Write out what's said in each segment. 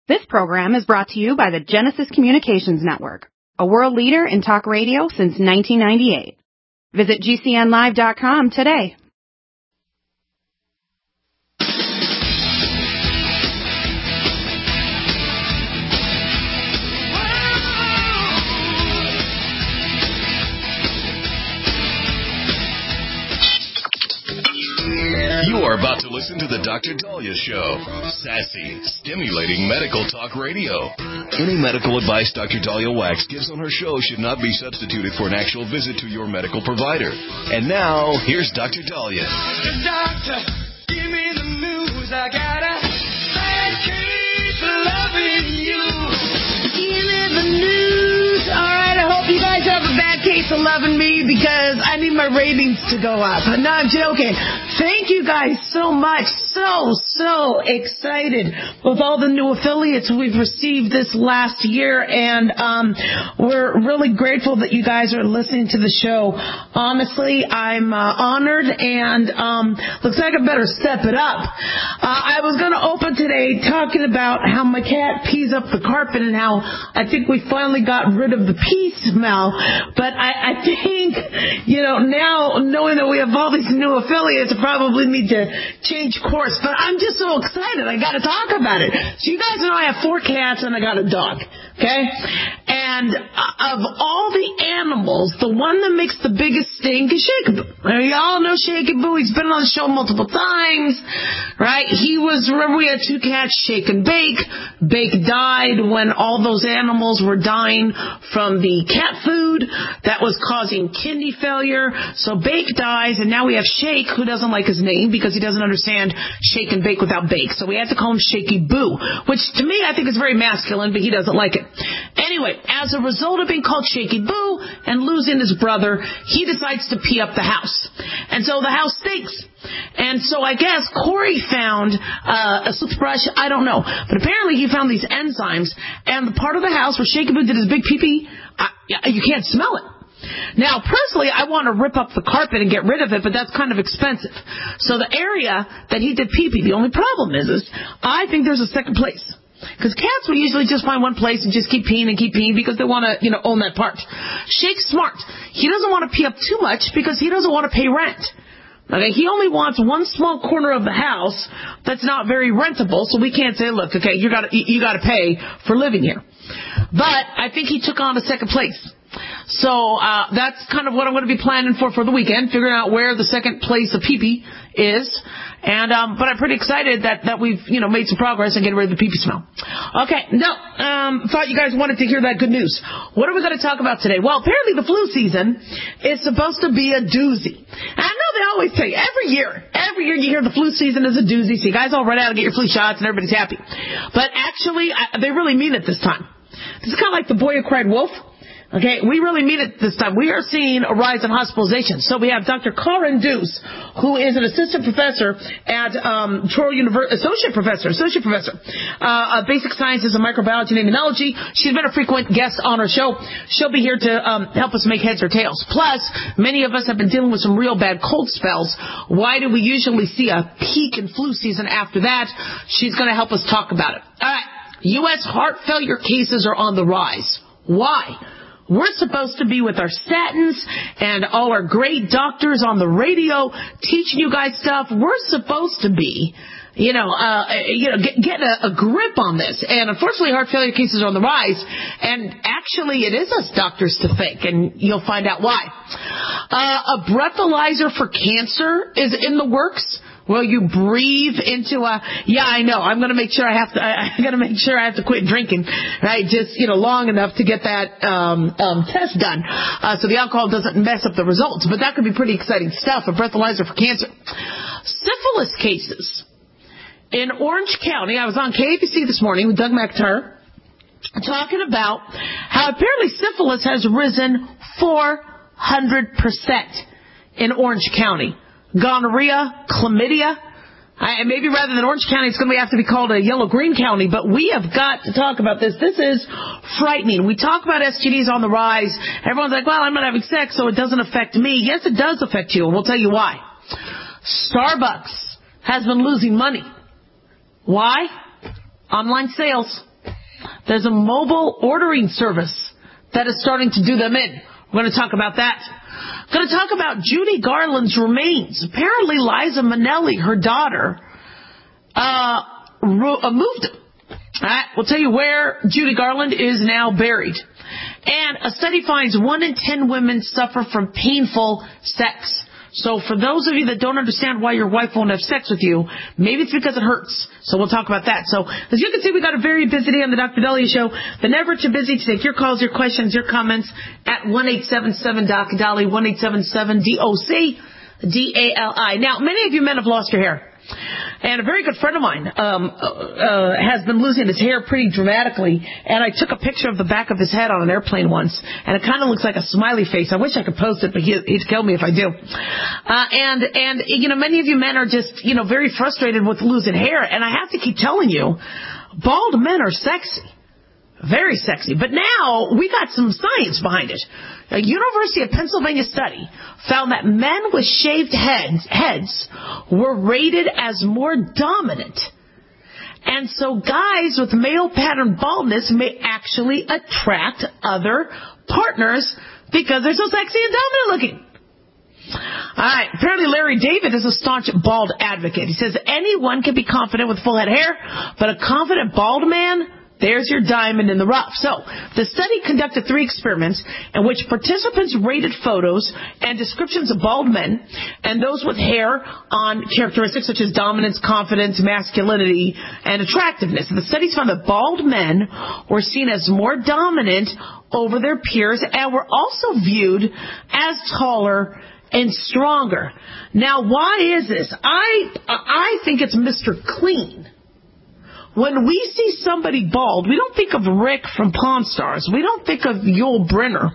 This program is brought to you by the Genesis Communications Network, a world leader in talk radio since 1998. Visit GCNlive.com today. You are about to listen to the Dr. Daliah Show. Sassy, stimulating medical talk radio. Any medical advice Dr. Daliah Wax gives on her show should not be substituted for an actual visit to your medical provider. And now, here's Dr. Daliah. Doctor, give me the news. I got a bad case of loving you. Give me the news. All right, I hope you guys have a bad case of loving me because I need my ratings to go up. No, I'm joking. Thank you guys so much. So excited with all the new affiliates we've received this last year, and we're really grateful that you guys are listening to the show. Honestly, I'm honored, and looks like I better step it up. I was going to open today talking about how my cat pees up the carpet and how I think we finally got rid of the pee smell, but I think, now knowing that we have all these new affiliates, I probably need to change course, but I'm just so excited. I got to talk about it. So you guys know I have 4 cats and I got a dog, okay? And of all the animals, the one that makes the biggest stink is Shakaboo. Y'all know Shakaboo. He's been on the show multiple times, right? Remember we had 2 cats, Shake and Bake. Bake died when all those animals were dying from the cat food that was causing kidney failure. So Bake dies, and now we have Shake, who doesn't like his name because he doesn't understand Shake and Bake without Bake. So we had to call him Shaky Boo, which to me I think is very masculine, but he doesn't like it. Anyway, as a result of being called Shaky Boo and losing his brother, he decides to pee up the house. And so the house stinks. And so I guess Corey found a toothbrush, I don't know. But apparently he found these enzymes, and the part of the house where Shaky Boo did his big pee-pee, you can't smell it. Now, personally, I want to rip up the carpet and get rid of it, but that's kind of expensive. So the area that he did pee-pee, the only problem is I think there's a second place. Because cats will usually just find one place and just keep peeing because they want to, own that part. Shake's smart. He doesn't want to pee up too much because he doesn't want to pay rent. Okay, he only wants one small corner of the house that's not very rentable, so we can't say, look, okay, you got to pay for living here. But I think he took on a second place. So that's kind of what I'm going to be planning for the weekend, figuring out where the second place of pee-pee is. And but I'm pretty excited that we've made some progress in getting rid of the pee-pee smell. Okay, thought you guys wanted to hear that good news. What are we going to talk about today? Well, apparently the flu season is supposed to be a doozy. And I know they always say every year you hear the flu season is a doozy, so you guys all run out and get your flu shots and everybody's happy. But actually, they really mean it this time. This is kind of like the boy who cried wolf. Okay, we really mean it this time. We are seeing a rise in hospitalizations. So we have Dr. Karen Deuce, who is an assistant professor at Touro University, associate professor, of basic sciences and microbiology and immunology. She's been a frequent guest on our show. She'll be here to help us make heads or tails. Plus, many of us have been dealing with some real bad cold spells. Why do we usually see a peak in flu season after that? She's going to help us talk about it. All right, U.S. heart failure cases are on the rise. Why? We're supposed to be with our statins and all our great doctors on the radio teaching you guys stuff. We're supposed to be, getting a grip on this. And unfortunately, heart failure cases are on the rise. And actually, it is us doctors to think, and you'll find out why. A breathalyzer for cancer is in the works. Will you breathe into I know. I'm going to make sure I have to quit drinking, right? Just, long enough to get that, test done. So the alcohol doesn't mess up the results. But that could be pretty exciting stuff, a breathalyzer for cancer. Syphilis cases. In Orange County, I was on KABC this morning with Doug McIntyre talking about how apparently syphilis has risen 400% in Orange County. Gonorrhea, chlamydia, and maybe rather than Orange County, it's going to have to be called a yellow-green county, but we have got to talk about this. This is frightening. We talk about STDs on the rise. Everyone's like, well, I'm not having sex, so it doesn't affect me. Yes, it does affect you, and we'll tell you why. Starbucks has been losing money. Why? Online sales. There's a mobile ordering service that is starting to do them in. We're going to talk about that. Going to talk about Judy Garland's remains. Apparently, Liza Minnelli, her daughter, moved. All right, we'll tell you where Judy Garland is now buried. And a study finds 1 in 10 women suffer from painful sex. So for those of you that don't understand why your wife won't have sex with you, maybe it's because it hurts. So we'll talk about that. So as you can see, we got a very busy day on the Dr. Dahlia Show. But never too busy to take your calls, your questions, your comments at 1-877-DOC-DALI, 1-877-DOC-DALI. Now, many of you men have lost your hair. And a very good friend of mine has been losing his hair pretty dramatically. And I took a picture of the back of his head on an airplane once. And it kind of looks like a smiley face. I wish I could post it, but he'd kill me if I do. And you know, many of you men are just, you know, very frustrated with losing hair. And I have to keep telling you, bald men are sexy. Very sexy. But now we got some science behind it. A University of Pennsylvania study found that men with shaved heads were rated as more dominant. And so guys with male pattern baldness may actually attract other partners because they're so sexy and dominant looking. All right. Apparently Larry David is a staunch bald advocate. He says anyone can be confident with full head of hair, but a confident bald man, there's your diamond in the rough. So, the study conducted 3 experiments in which participants rated photos and descriptions of bald men and those with hair on characteristics such as dominance, confidence, masculinity, and attractiveness. And the studies found that bald men were seen as more dominant over their peers and were also viewed as taller and stronger. Now, why is this? I think it's Mr. Clean. When we see somebody bald, we don't think of Rick from Pawn Stars. We don't think of Yul Brynner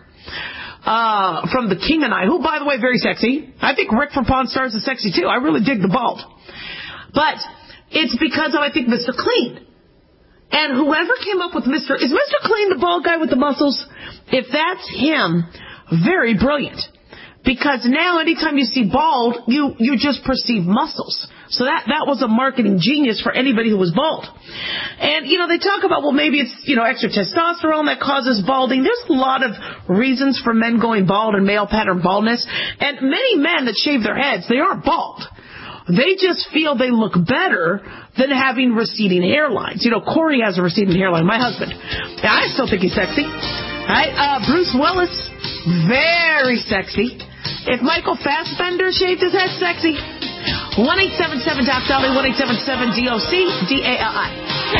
from The King and I, who, by the way, very sexy. I think Rick from Pawn Stars is sexy, too. I really dig the bald. But it's because of, I think, Mr. Clean. And whoever came up with is Mr. Clean the bald guy with the muscles? If that's him, very brilliant. Because now anytime you see bald, you just perceive muscles. So that was a marketing genius for anybody who was bald. And, you know, they talk about, well, maybe it's, you know, extra testosterone that causes balding. There's a lot of reasons for men going bald and male pattern baldness. And many men that shave their heads, they aren't bald. They just feel they look better than having receding hairlines. You know, Corey has a receding hairline, my husband. I still think he's sexy. Right? Bruce Willis, very sexy. If Michael Fassbender shaved his head, sexy. 1-877-DOC-DALI, 1-877-DOC-DALI.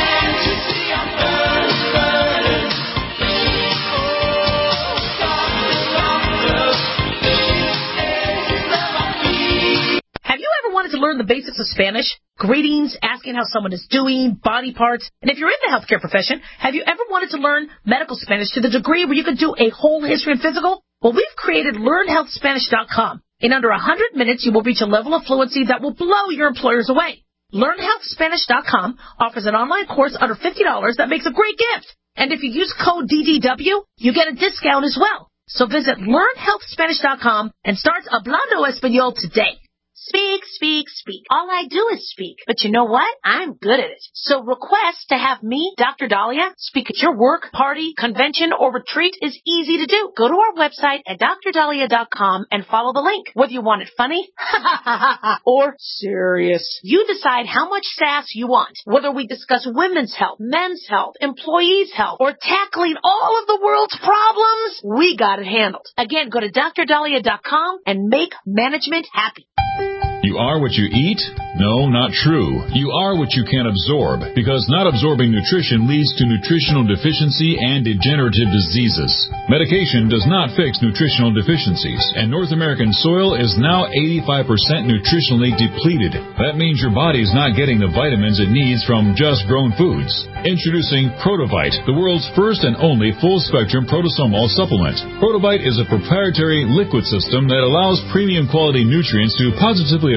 Have you ever wanted to learn the basics of Spanish? Greetings, asking how someone is doing, body parts. And if you're in the healthcare profession, have you ever wanted to learn medical Spanish to the degree where you could do a whole history and physical? Well, we've created LearnHealthSpanish.com. In under 100 minutes, you will reach a level of fluency that will blow your employers away. LearnHealthSpanish.com offers an online course under $50 that makes a great gift. And if you use code DDW, you get a discount as well. So visit LearnHealthSpanish.com and start Hablando Español today. Speak, speak, speak. All I do is speak. But you know what? I'm good at it. So request to have me, Dr. Dahlia, speak at your work, party, convention, or retreat is easy to do. Go to our website at drdahlia.com and follow the link. Whether you want it funny or serious, you decide how much sass you want. Whether we discuss women's health, men's health, employees' health, or tackling all of the world's problems, we got it handled. Again, go to drdahlia.com and make management happy. You are what you eat? No, not true. You are what you can absorb, because not absorbing nutrition leads to nutritional deficiency and degenerative diseases. Medication does not fix nutritional deficiencies, and North American soil is now 85% nutritionally depleted. That means your body's not getting the vitamins it needs from just grown foods. Introducing Protovite, the world's first and only full-spectrum protosomal supplement. Protovite is a proprietary liquid system that allows premium quality nutrients to positively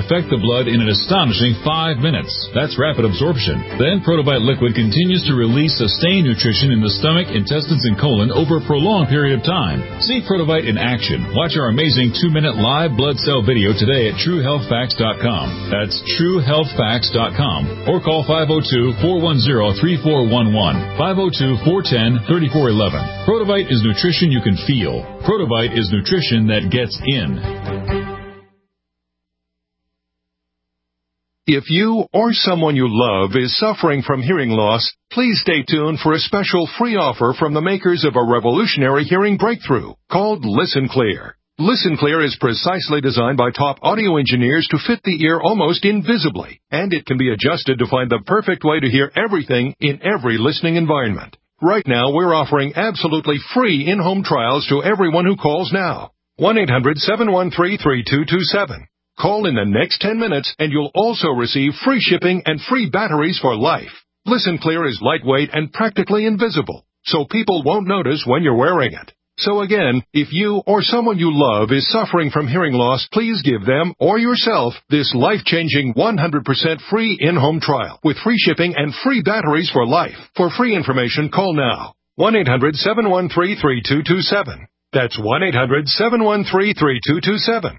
affect the blood in an astonishing 5 minutes. That's rapid absorption. Then Protobite Liquid continues to release sustained nutrition in the stomach, intestines, and colon over a prolonged period of time. See Protobite in action. Watch our amazing 2-minute live blood cell video today at TrueHealthFacts.com. That's TrueHealthFacts.com. Or call 502-410-3411. 502-410-3411. Protobite is nutrition you can feel. Protobite is nutrition that gets in. If you or someone you love is suffering from hearing loss, please stay tuned for a special free offer from the makers of a revolutionary hearing breakthrough called Listen Clear. Listen Clear is precisely designed by top audio engineers to fit the ear almost invisibly, and it can be adjusted to find the perfect way to hear everything in every listening environment. Right now, we're offering absolutely free in-home trials to everyone who calls now. 1-800-713-3227. Call in the next 10 minutes and you'll also receive free shipping and free batteries for life. Listen Clear is lightweight and practically invisible, so people won't notice when you're wearing it. So again, if you or someone you love is suffering from hearing loss, please give them or yourself this life-changing 100% free in-home trial with free shipping and free batteries for life. For free information, call now. 1-800-713-3227. That's 1-800-713-3227.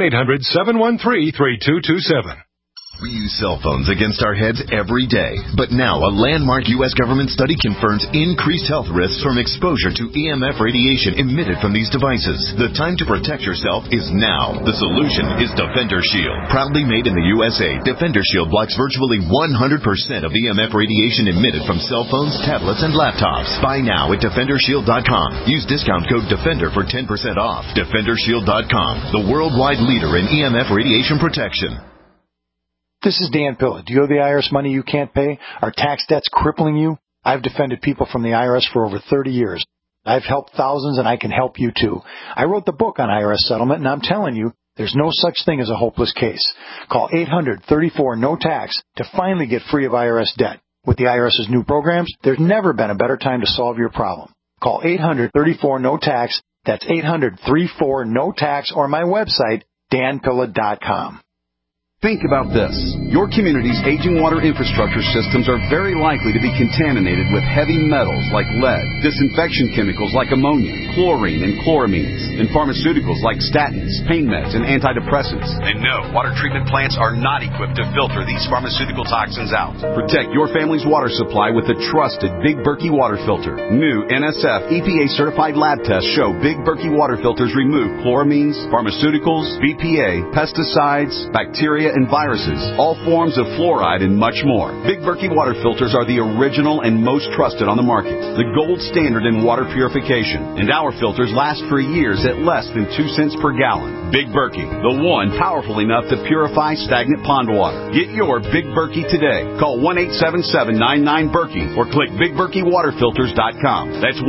1-800-713-3227. We use cell phones against our heads every day, but now a landmark U.S. government study confirms increased health risks from exposure to EMF radiation emitted from these devices. The time to protect yourself is now. The solution is Defender Shield. Proudly made in the USA, Defender Shield blocks virtually 100% of EMF radiation emitted from cell phones, tablets, and laptops. Buy now at DefenderShield.com. Use discount code DEFENDER for 10% off. DefenderShield.com, the worldwide leader in EMF radiation protection. This is Dan Pilla. Do you owe the IRS money you can't pay? Are tax debts crippling you? I've defended people from the IRS for over 30 years. I've helped thousands, and I can help you too. I wrote the book on IRS settlement, and I'm telling you, there's no such thing as a hopeless case. Call 800-34-NO-TAX to finally get free of IRS debt. With the IRS's new programs, there's never been a better time to solve your problem. Call 800-34-NO-TAX. That's 800-34-NO-TAX, or my website, danpilla.com. Think about this. Your community's aging water infrastructure systems are very likely to be contaminated with heavy metals like lead, disinfection chemicals like ammonia, chlorine and chloramines, and pharmaceuticals like statins, pain meds, and antidepressants. And no, water treatment plants are not equipped to filter these pharmaceutical toxins out. Protect your family's water supply with the trusted Big Berkey water filter. New NSF EPA-certified lab tests show Big Berkey water filters remove chloramines, pharmaceuticals, BPA, pesticides, bacteria, and viruses, all forms of fluoride, and much more. Big Berkey water filters are the original and most trusted on the market, the gold standard in water purification, and our filters last for years at less than 2 cents per gallon. Big Berkey, the one powerful enough to purify stagnant pond water. Get your Big Berkey today. Call 1-877-99-BERKEY or click BigBerkeyWaterFilters.com. That's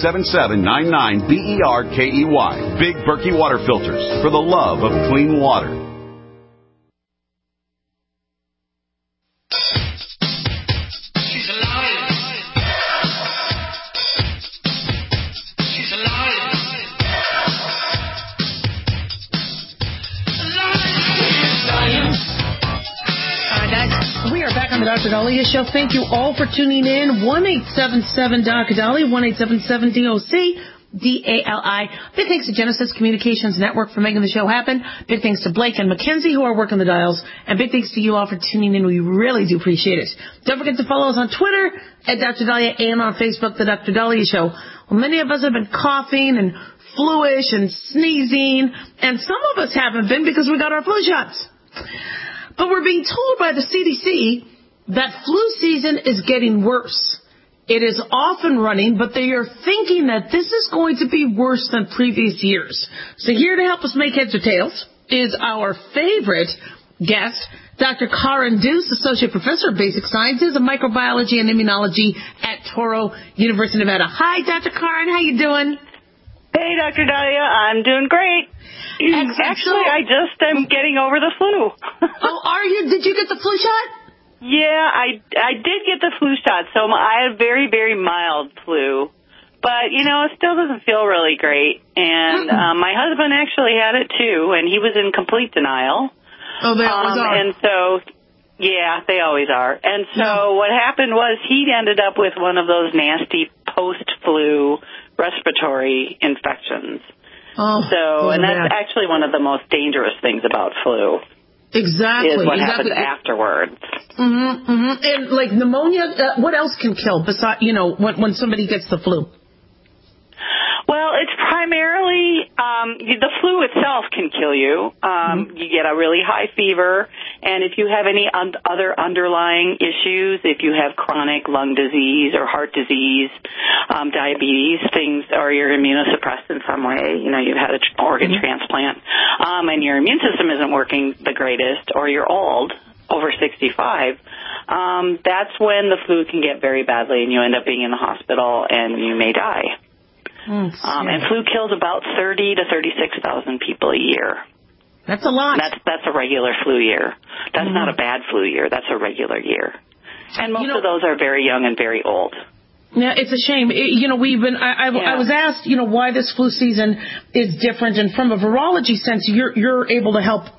1-877-99-BERKEY. Big Berkey water filters, for the love of clean water. The Dr. Daliah Show. Thank you all for tuning in. 1-877-Dr. 1-877-DOC-DALI. Big thanks to Genesis Communications Network for making the show happen. Big thanks to Blake and Mackenzie who are working the dials. And big thanks to you all for tuning in. We really do appreciate it. Don't forget to follow us on Twitter at Dr. Daliah and on Facebook, The Dr. Daliah Show. Well, many of us have been coughing and fluish and sneezing, and some of us haven't been because we got our flu shots. But we're being told by the CDC that flu season is getting worse. It is off and running, but they are thinking that this is going to be worse than previous years. So here to help us make heads or tails is our favorite guest, Dr. Karen Deuce, Associate Professor of Basic Sciences and Microbiology and Immunology at Touro University, Nevada. Hi, Dr. Karen. How you doing? Hey, Dr. Daliah. I'm doing great. Actually, I just am getting over the flu. Oh, are you? Did you get the flu shot? Yeah, I did get the flu shot, so I had very, very mild flu. But, you know, it still doesn't feel really great. And my husband actually had it, too, and he was in complete denial. Oh, they always are. And so, yeah, they always are. And so what happened was he ended up with one of those nasty post-flu respiratory infections. And that's actually one of the most dangerous things about flu. Exactly. Is what happens afterwards. And like pneumonia, what else can kill besides, when somebody gets the flu? Well, it's primarily the flu itself can kill you. You get a really high fever, and if you have any other underlying issues, if you have chronic lung disease or heart disease, diabetes, things, or you're immunosuppressed in some way, you've had an organ transplant, and your immune system isn't working the greatest, or you're old, over 65, that's when the flu can get very badly, and you end up being in the hospital, and you may die. And flu kills about 30 to 36,000 people a year. That's a lot. That's a regular flu year. That's not a bad flu year. That's a regular year. And most of those are very young and very old. Yeah, it's a shame. I was asked, why this flu season is different, and from a virology sense, you're able to help,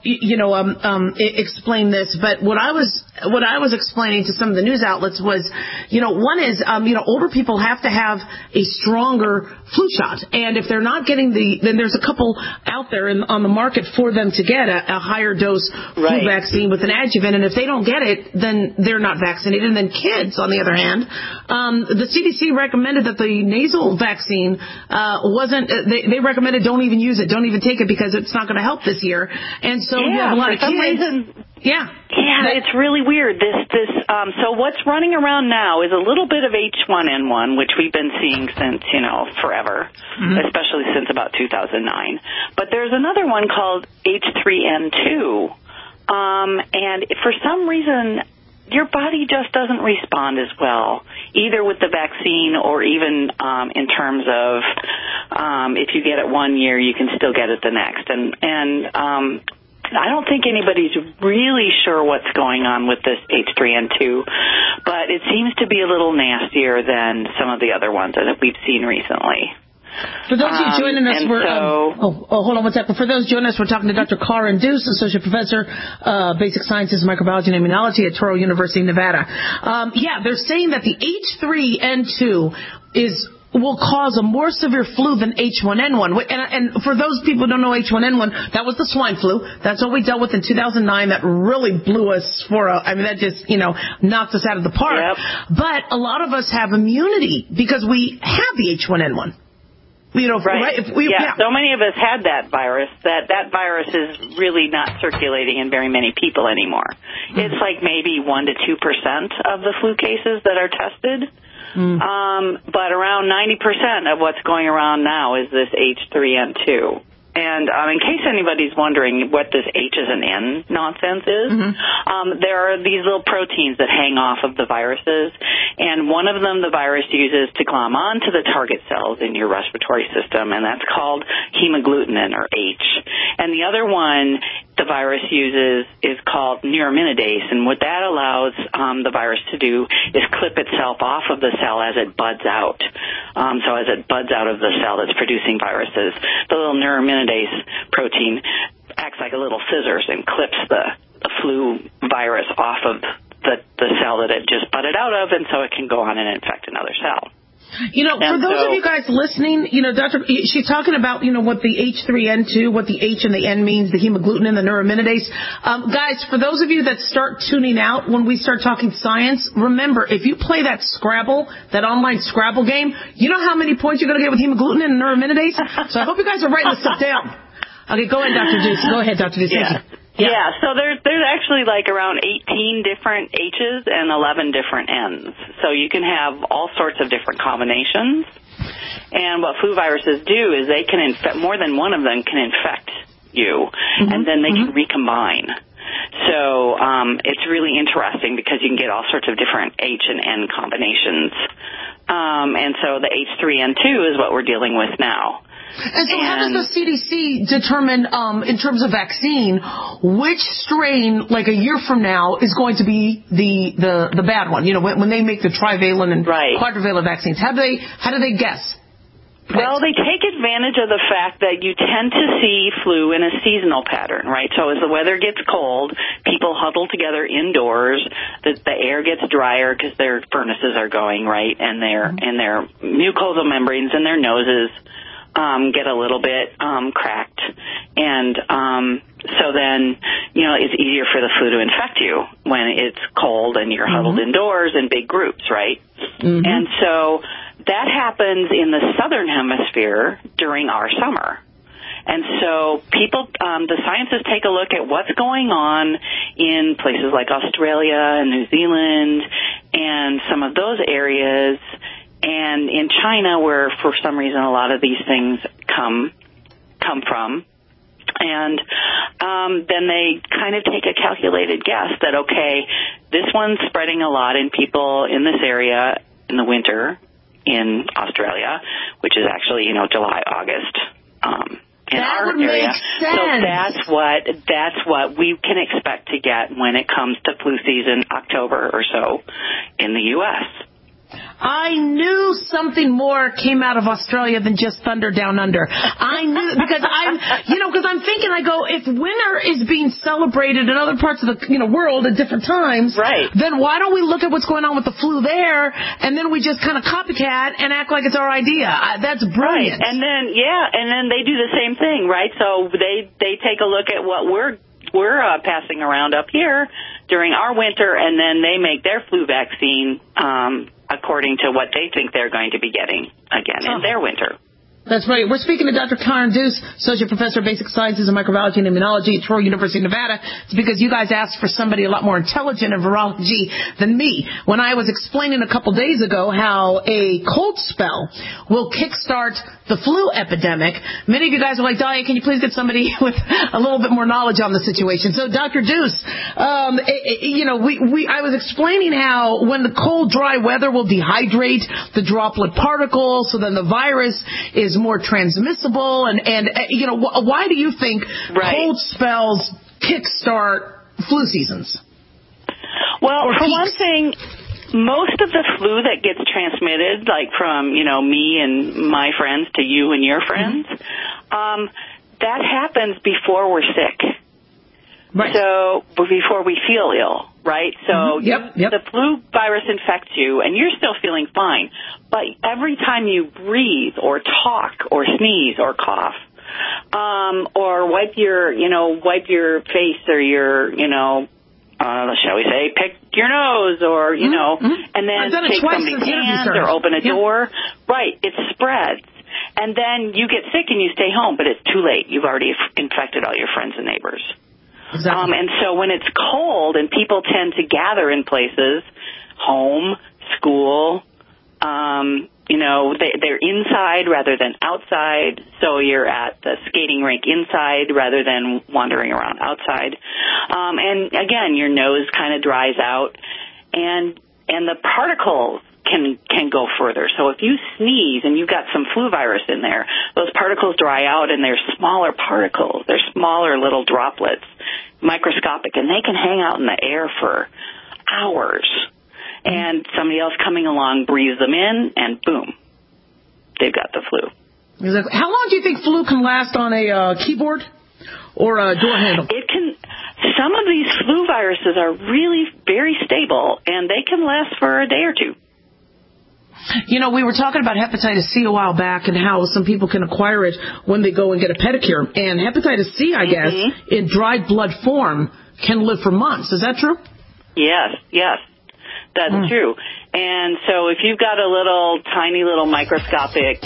explain this. But what I was explaining to some of the news outlets was, one is, older people have to have a stronger flu shot, and if they're not getting then there's a couple out there on the market for them to get a higher dose flu vaccine with an adjuvant, and if they don't get it, then they're not vaccinated. And then kids, on the other hand, the CDC recommended that the nasal vaccine wasn't. They recommended don't even use it, don't even take it because it's not going to help this year. And so you have a lot of kids. It's really weird. So what's running around now is a little bit of H1N1, which we've been seeing since forever, especially since about 2009. But there's another one called H3N2, and for some reason, your body just doesn't respond as well, either with the vaccine or even in terms of if you get it one year, you can still get it the next. And I don't think anybody's really sure what's going on with this H3N2, but it seems to be a little nastier than some of the other ones that we've seen recently. For those of you joining us, hold on one second. For those joining us, we're talking to Dr. Karen Deuce, Associate Professor, Basic Sciences, Microbiology, and Immunology at Touro University, Nevada. They're saying that the H3N2 will cause a more severe flu than H1N1. And for those people who don't know H1N1, that was the swine flu. That's what we dealt with in 2009. That really blew us that just, knocked us out of the park. Yep. But a lot of us have immunity because we have the H1N1. Right? So many of us had that virus. That virus is really not circulating in very many people anymore. It's like maybe 1% to 2% of the flu cases that are tested. But around 90% of what's going around now is this H3N2. And in case anybody's wondering what this H is an N nonsense is, there are these little proteins that hang off of the viruses, and one of them the virus uses to glom onto the target cells in your respiratory system, and that's called hemagglutinin, or H. And the other one the virus uses is called neuraminidase, and what that allows the virus to do is clip itself off of the cell as it buds out. So as it buds out of the cell that's producing viruses, the little neuraminidase protein acts like a little scissors and clips the flu virus off of the cell that it just budded out of, and so it can go on and infect another cell. For those of you guys listening, Doctor, she's talking about, what the H3N2, what the H and the N means, the hemagglutinin, the neuraminidase. Guys, for those of you that start tuning out when we start talking science, remember, if you play that Scrabble, that online Scrabble game, you know how many points you're going to get with hemagglutinin and neuraminidase? So I hope you guys are writing this stuff down. Okay, go ahead, Dr. Deuce. Go ahead, Dr. Deuce. Yeah, so there's actually like around 18 different H's and 11 different N's. So you can have all sorts of different combinations. And what flu viruses do is they can more than one of them can infect you, and then they can recombine. So it's really interesting because you can get all sorts of different H and N combinations. And so the H3N2 is what we're dealing with now. And so how does the CDC determine, in terms of vaccine, which strain, like a year from now, is going to be the bad one? When they make the trivalent and quadrivalent vaccines, how do they guess? Well, they take advantage of the fact that you tend to see flu in a seasonal pattern, right? So as the weather gets cold, people huddle together indoors. The air gets drier because their furnaces are going, right? And their mucosal membranes in their noses get a little bit cracked. And so then, it's easier for the flu to infect you when it's cold and you're huddled indoors in big groups, right? Mm-hmm. And so that happens in the southern hemisphere during our summer. And so the scientists take a look at what's going on in places like Australia and New Zealand and some of those areas, and in China, where for some reason a lot of these things come from. And then they kind of take a calculated guess that, okay, this one's spreading a lot in people in this area in the winter in Australia, which is actually, July, August, in our area. So that's what we can expect to get when it comes to flu season, October or so in the U.S. I knew something more came out of Australia than just thunder down under. I knew because I'm thinking, I go, if winter is being celebrated in other parts of the world at different times, right, then why don't we look at what's going on with the flu there, and then we just kind of copycat and act like it's our idea? That's brilliant. Right. And then they do the same thing, right? So they take a look at what we're passing around up here during our winter, and then they make their flu vaccine according to what they think they're going to be getting again in their winter. That's right. We're speaking to Dr. Karen Deuce, Associate Professor of Basic Sciences and Microbiology and Immunology at Troy University of Nevada. It's because you guys asked for somebody a lot more intelligent in virology than me. When I was explaining a couple days ago how a cold spell will kickstart the flu epidemic, many of you guys were like, Dahlia, can you please get somebody with a little bit more knowledge on the situation? So, Dr. Deuce, I was explaining how when the cold, dry weather will dehydrate the droplet particles, so then the virus is more transmissible, and why do you think cold spells kickstart flu seasons? Well, for one thing, most of the flu that gets transmitted, like from me and my friends to you and your friends, that happens before we're sick. Right. So before we feel ill, right? So the flu virus infects you, and you're still feeling fine. But every time you breathe or talk or sneeze or cough, or wipe your face or your, shall we say, pick your nose or, and then take somebody's hand or open a door, right? It spreads. And then you get sick and you stay home, but it's too late. You've already infected all your friends and neighbors. Exactly. And so when it's cold and people tend to gather in places, home, school, they're inside rather than outside. So you're at the skating rink inside rather than wandering around outside. And again, your nose kind of dries out, and the particles can go further. So if you sneeze and you've got some flu virus in there, those particles dry out, and they're smaller particles. They're smaller little droplets, microscopic, and they can hang out in the air for hours. And somebody else coming along breathes them in, and boom, they've got the flu. Exactly. How long do you think flu can last on a keyboard or a door handle? It can. Some of these flu viruses are really very stable, and they can last for a day or two. We were talking about hepatitis C a while back and how some people can acquire it when they go and get a pedicure. And hepatitis C, I guess, in dried blood form can live for months. Is that true? Yes. That's true. And so if you've got a tiny little microscopic,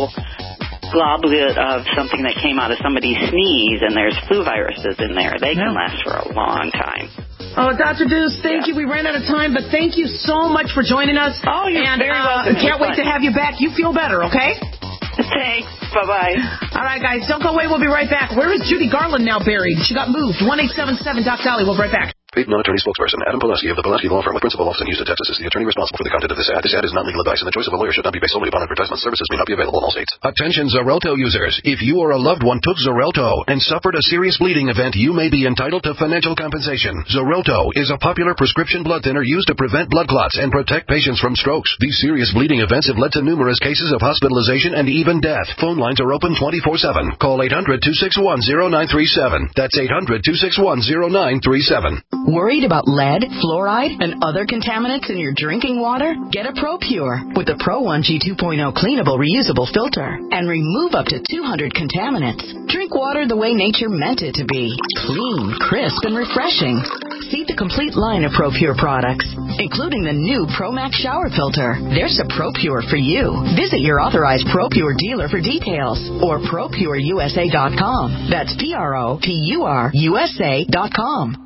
globule of something that came out of somebody's sneeze and there's flu viruses in there, they can last for a long time. Oh, Dr. Deuce, thank you. We ran out of time, but thank you so much for joining us. Oh, you're very welcome. Can't wait to have you back. You feel better, okay? Thanks. Bye-bye. All right, guys, don't go away. We'll be right back. Where is Judy Garland now buried? She got moved. 1-877-DOC-DOLLY. We'll be right back. Paid non-attorney spokesperson Adam Pulaski of the Pulaski Law Firm with principal office in Houston, Texas is the attorney responsible for the content of this ad. This ad is not legal advice, and the choice of a lawyer should not be based solely upon advertisement. Services may not be available in all states. Attention Xarelto users. If you or a loved one took Xarelto and suffered a serious bleeding event, you may be entitled to financial compensation. Xarelto is a popular prescription blood thinner used to prevent blood clots and protect patients from strokes. These serious bleeding events have led to numerous cases of hospitalization and even death. Phone lines are open 24/7. Call 800-261-0937. That's 800-261-0937. Worried about lead, fluoride, and other contaminants in your drinking water? Get a ProPure with the Pro 1G 2.0 cleanable reusable filter and remove up to 200 contaminants. Drink water the way nature meant it to be. Clean, crisp, and refreshing. See the complete line of ProPure products, including the new ProMax shower filter. There's a ProPure for you. Visit your authorized ProPure dealer for details or ProPureUSA.com. That's ProPureUSA.com.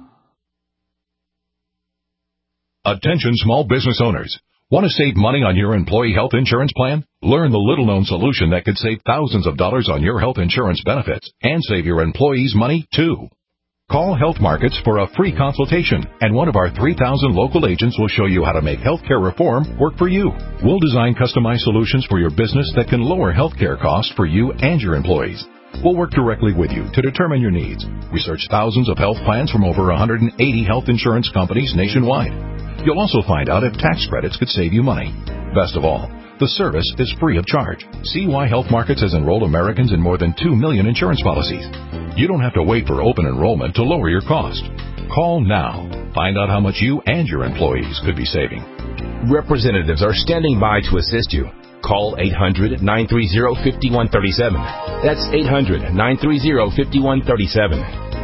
Attention small business owners. Want to save money on your employee health insurance plan? Learn the little-known solution that could save thousands of dollars on your health insurance benefits and save your employees money, too. Call Health Markets for a free consultation, and one of our 3,000 local agents will show you how to make healthcare reform work for you. We'll design customized solutions for your business that can lower healthcare costs for you and your employees. We'll work directly with you to determine your needs. Research thousands of health plans from over 180 health insurance companies nationwide. You'll also find out if tax credits could save you money. Best of all, the service is free of charge. See why Health Markets has enrolled Americans in more than 2 million insurance policies. You don't have to wait for open enrollment to lower your cost. Call now. Find out how much you and your employees could be saving. Representatives are standing by to assist you. Call 800-930-5137. That's 800-930-5137.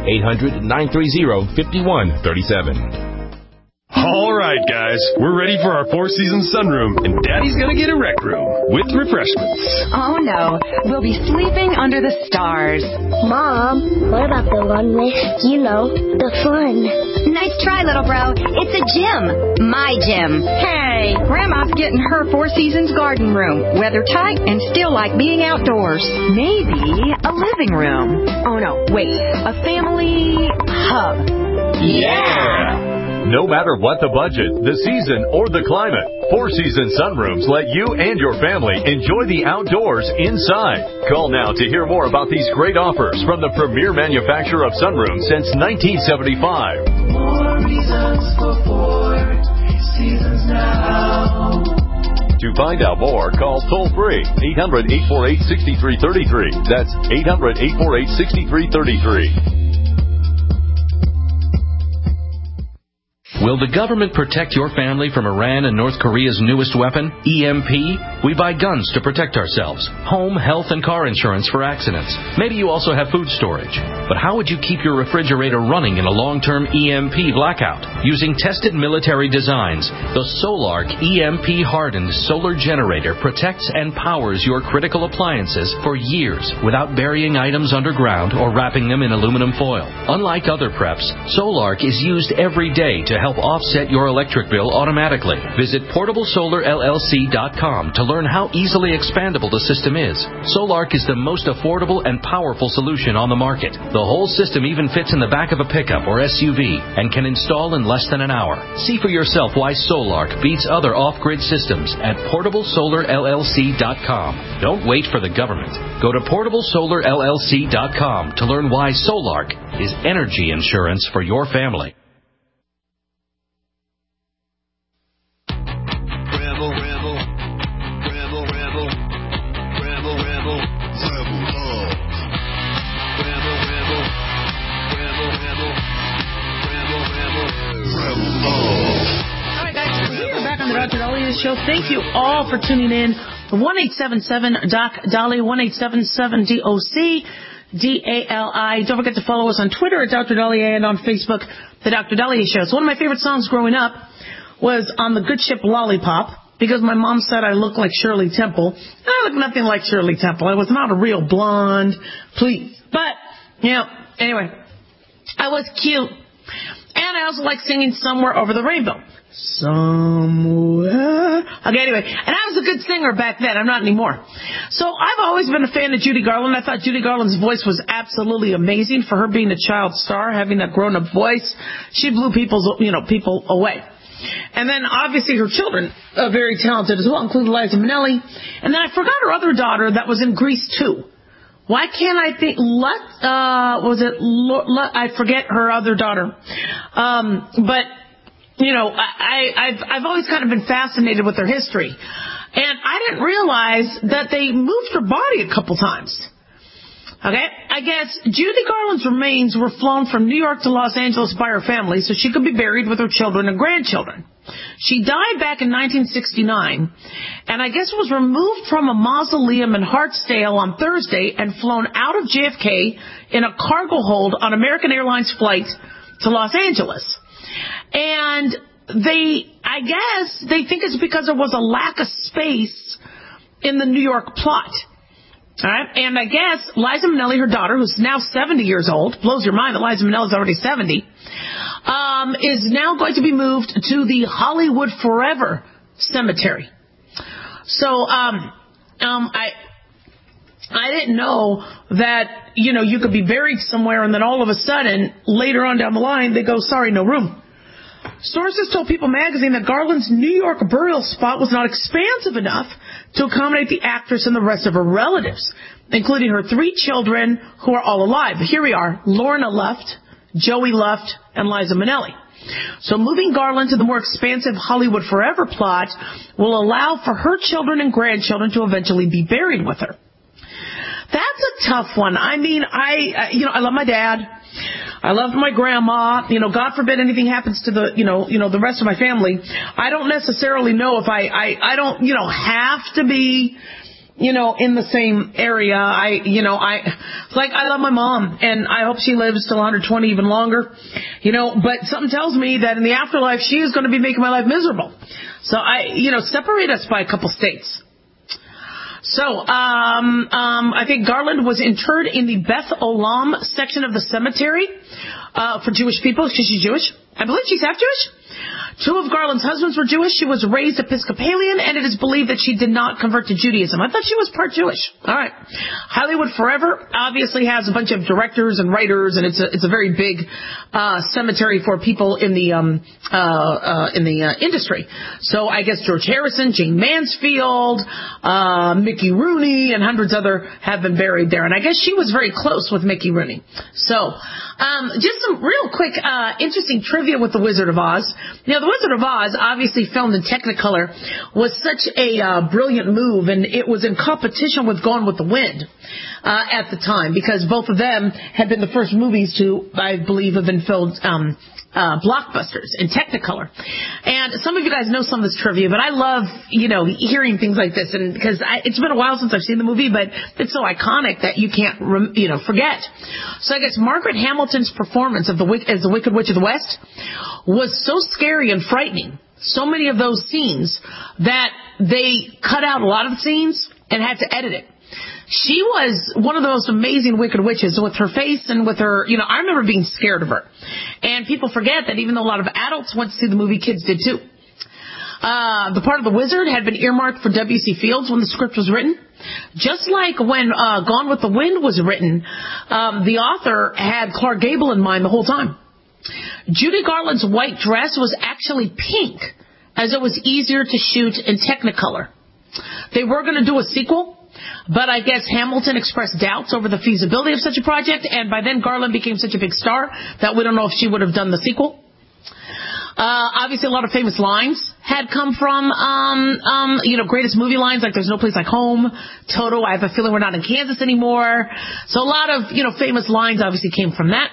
800-930-5137. All right, guys, we're ready for our four-season sunroom, and Daddy's gonna get a rec room with refreshments. Oh, no. We'll be sleeping under the stars. Mom, what about the one with, the fun? Nice try, little bro. It's a gym. My gym. Hey, Grandma's getting her Four Seasons garden room. Weather tight and still like being outdoors. Maybe a living room. Oh, no, wait. A family hub. Yeah! No matter what the budget, the season, or the climate, Four Seasons Sunrooms let you and your family enjoy the outdoors inside. Call now to hear more about these great offers from the premier manufacturer of sunrooms since 1975. More reasons for Four Seasons now. To find out more, call toll-free 800-848-6333. That's 800-848-6333. Will the government protect your family from Iran and North Korea's newest weapon, EMP? We buy guns to protect ourselves, home, health, and car insurance for accidents. Maybe you also have food storage. But how would you keep your refrigerator running in a long-term EMP blackout? Using tested military designs, the Solark EMP-hardened solar generator protects and powers your critical appliances for years without burying items underground or wrapping them in aluminum foil. Unlike other preps, Solark is used every day to help offset your electric bill automatically. Visit PortableSolarLLC.com to learn how easily expandable the system is. Solark is the most affordable and powerful solution on the market. The whole system even fits in the back of a pickup or SUV and can install in less than an hour. See for yourself why Solark beats other off-grid systems at PortableSolarLLC.com. Don't wait for the government. Go to PortableSolarLLC.com to learn why Solark is energy insurance for your family. Show. Thank you all for tuning in. 1-877-DOC-DOLLY, 1-877-DOC-DALI. Don't forget to follow us on Twitter at Dr. Dahlia and on Facebook, The Dr. Dahlia Show. So one of my favorite songs growing up was on the Good Ship Lollipop, because my mom said I looked like Shirley Temple. And I look nothing like Shirley Temple. I was not a real blonde, please. But, anyway, I was cute. And I also like singing Somewhere Over the Rainbow. Somewhere. Okay, anyway. And I was a good singer back then. I'm not anymore. So I've always been a fan of Judy Garland. I thought Judy Garland's voice was absolutely amazing for her being a child star, having that grown-up voice. She blew people away. And then, obviously, her children are very talented as well, including Liza Minnelli. And then I forgot her other daughter that was in Grease, too. Why can't I think, I forget her other daughter. But, I've always kind of been fascinated with their history. And I didn't realize that they moved her body a couple times. Okay? I guess Judy Garland's remains were flown from New York to Los Angeles by her family so she could be buried with her children and grandchildren. She died back in 1969, and I guess was removed from a mausoleum in Hartsdale on Thursday and flown out of JFK in a cargo hold on American Airlines flight to Los Angeles. And they think it's because there was a lack of space in the New York plot. All right, and I guess Liza Minnelli, her daughter, who's now 70 years old, blows your mind that Liza Minnelli's already 70, is now going to be moved to the Hollywood Forever Cemetery. So, I didn't know that, you could be buried somewhere and then all of a sudden, later on down the line, they go, sorry, no room. Sources told People magazine that Garland's New York burial spot was not expansive enough to accommodate the actress and the rest of her relatives, including her 3 children who are all alive. Here we are, Lorna Luft, Joey Luft, and Liza Minnelli. So moving Garland to the more expansive Hollywood Forever plot will allow for her children and grandchildren to eventually be buried with her. That's a tough one. I mean, I love my dad. I love my grandma. God forbid anything happens to the rest of my family. I don't necessarily know if I don't, have to be, in the same area. I love my mom and I hope she lives till 120, even longer, but something tells me that in the afterlife, she is going to be making my life miserable. So separate us by a couple states. So, I think Garland was interred in the Beth Olam section of the cemetery, for Jewish people, because she's Jewish. I believe she's half Jewish. 2 of Garland's husbands were Jewish. She was raised Episcopalian, and it is believed that she did not convert to Judaism. I thought she was part Jewish. All right. Hollywood Forever obviously has a bunch of directors and writers, and it's a very big cemetery for people in the industry. So I guess George Harrison, Jane Mansfield, Mickey Rooney, and hundreds other have been buried there. And I guess she was very close with Mickey Rooney. So just some real quick interesting trivia with The Wizard of Oz. Now, The Wizard of Oz, obviously filmed in Technicolor, was such a brilliant move, and it was in competition with Gone with the Wind at the time, because both of them had been the first movies to, I believe, have been filmed blockbusters in Technicolor. And some of you guys know some of this trivia, but I love, hearing things like this, and because it's been a while since I've seen the movie, but it's so iconic that you can't, forget. So I guess Margaret Hamilton's performance as the Wicked Witch of the West was so scary and frightening, so many of those scenes, that they cut out a lot of the scenes and had to edit it. She was one of the most amazing Wicked Witches with her face and with her, I remember being scared of her. And people forget that even though a lot of adults went to see the movie, kids did too. The part of the wizard had been earmarked for W.C. Fields when the script was written. Just like when Gone with the Wind was written, the author had Clark Gable in mind the whole time. Judy Garland's white dress was actually pink, as it was easier to shoot in Technicolor. They were going to do a sequel, but I guess Hamilton expressed doubts over the feasibility of such a project, and by then Garland became such a big star that we don't know if she would have done the sequel. Obviously, a lot of famous lines had come from, greatest movie lines, like There's No Place Like Home, Toto, I Have a Feeling We're Not in Kansas Anymore. So a lot of, famous lines obviously came from that.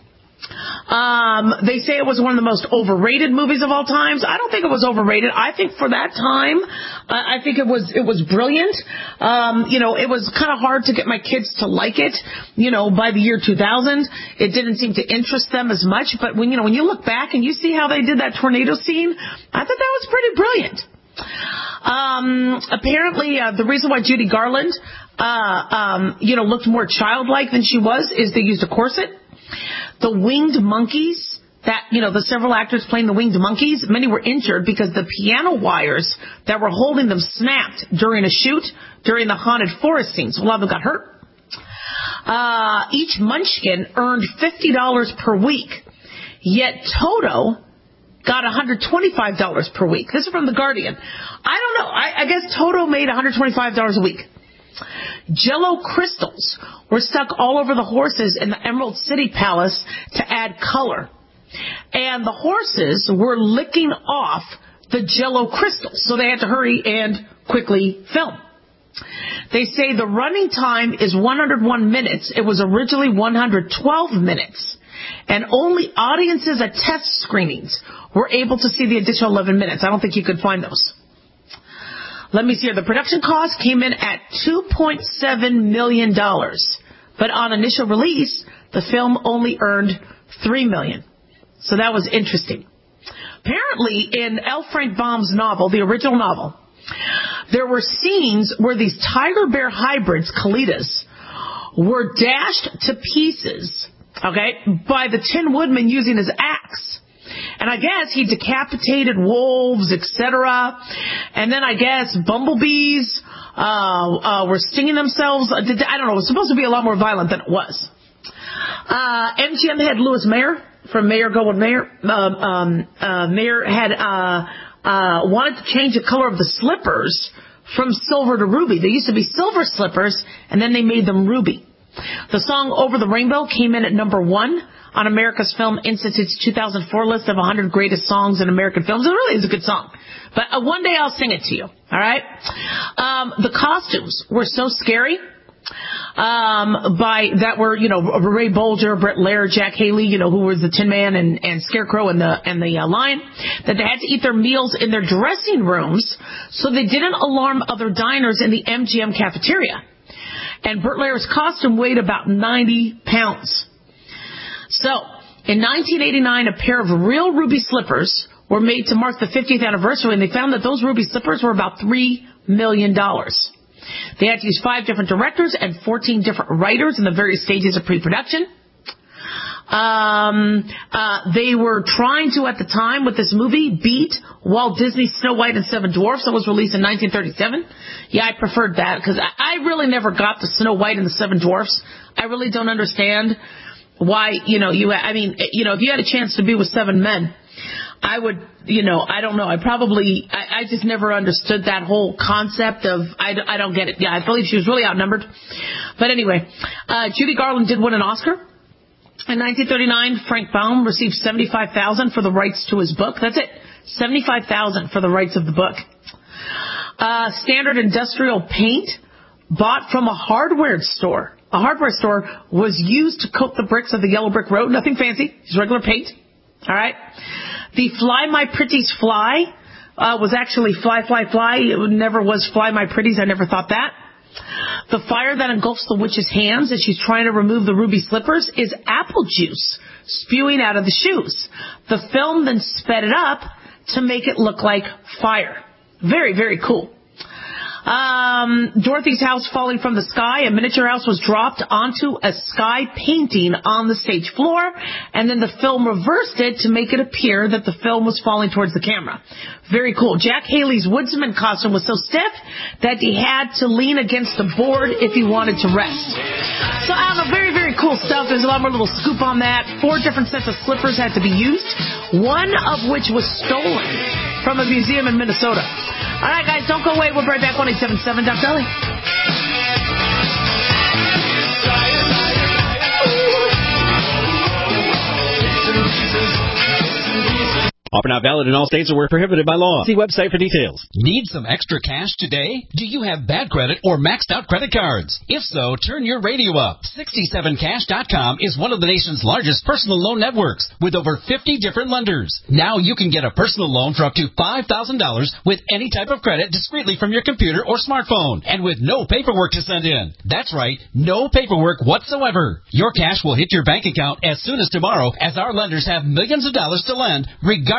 They say it was one of the most overrated movies of all times. I don't think it was overrated. I think for that time, I think it was brilliant. It was kind of hard to get my kids to like it. By the year 2000, it didn't seem to interest them as much. But when you look back and you see how they did that tornado scene, I thought that was pretty brilliant. Apparently, the reason why Judy Garland, looked more childlike than she was is they used a corset. The Winged Monkeys that, the several actors playing the winged monkeys, many were injured because the piano wires that were holding them snapped during a shoot during the haunted forest scenes. A lot of them got hurt. Each Munchkin earned $50 per week, yet Toto got $125 per week. This is from The Guardian. I don't know. I guess Toto made $125 a week. Jell-O crystals were stuck all over the horses in the Emerald City Palace to add color. And the horses were licking off the Jell-O crystals, so they had to hurry and quickly film. They say the running time is 101 minutes. It was originally 112 minutes. And only audiences at test screenings were able to see the additional 11 minutes. I don't think you could find those. Let me see here. The production cost came in at $2.7 million. But on initial release, the film only earned $3 million. So that was interesting. Apparently, in L. Frank Baum's novel, the original novel, there were scenes where these tiger bear hybrids, Kalidas, were dashed to pieces, by the Tin Woodman using his axe. And I guess he decapitated wolves, etc. And then I guess bumblebees were stinging themselves. I don't know. It was supposed to be a lot more violent than it was. MGM had Louis Mayer from Mayer Go with Mayer. Mayer had wanted to change the color of the slippers from silver to ruby. They used to be silver slippers, and then they made them ruby. The song Over the Rainbow came in at number 1 on America's Film Institute's 2004 list of 100 greatest songs in American films. It really is a good song. But one day I'll sing it to you. All right? The costumes were so scary. That were, Ray Bolger, Brett Laird, Jack Haley, who was the Tin Man and Scarecrow and the Lion, that they had to eat their meals in their dressing rooms so they didn't alarm other diners in the MGM cafeteria. And Burt Laird's costume weighed about 90 pounds. So, in 1989, a pair of real ruby slippers were made to mark the 50th anniversary, and they found that those ruby slippers were about $3 million. They had to use 5 different directors and 14 different writers in the various stages of pre-production. They were trying to, at the time with this movie, beat Walt Disney's Snow White and Seven Dwarfs that was released in 1937. Yeah, I preferred that because I really never got the Snow White and the Seven Dwarfs. I really don't understand why, if you had a chance to be with 7 men, I would, I don't know. I just never understood that whole concept of, I don't get it. Yeah, I believe she was really outnumbered. But anyway, Judy Garland did win an Oscar. In 1939, Frank Baum received $75,000 for the rights to his book. That's it. $75,000 for the rights of the book. Standard Industrial Paint bought from a hardware store. A hardware store was used to coat the bricks of the yellow brick road. Nothing fancy. Just regular paint. All right. The Fly My Pretties Fly was actually Fly, Fly, Fly. It never was Fly My Pretties. I never thought that. The fire that engulfs the witch's hands as she's trying to remove the ruby slippers is apple juice spewing out of the shoes. The film then sped it up to make it look like fire. Very, very cool. Dorothy's house falling from the sky. A miniature house was dropped onto a sky painting on the stage floor, and then the film reversed it to make it appear that the film was falling towards the camera. Very cool. Jack Haley's woodsman costume was so stiff that he had to lean against the board if he wanted to rest. So, I don't know, very, very cool stuff. There's a lot more little scoop on that. 4 different sets of slippers had to be used, one of which was stolen from a museum in Minnesota. All right, guys, don't go away. We'll be right back on 877 Dr. Ellie. Offer not valid in all states or where prohibited by law. See website for details. Need some extra cash today? Do you have bad credit or maxed out credit cards? If so, turn your radio up. 67cash.com is one of the nation's largest personal loan networks with over 50 different lenders. Now you can get a personal loan for up to $5,000 with any type of credit discreetly from your computer or smartphone and with no paperwork to send in. That's right, no paperwork whatsoever. Your cash will hit your bank account as soon as tomorrow as our lenders have millions of dollars to lend regardless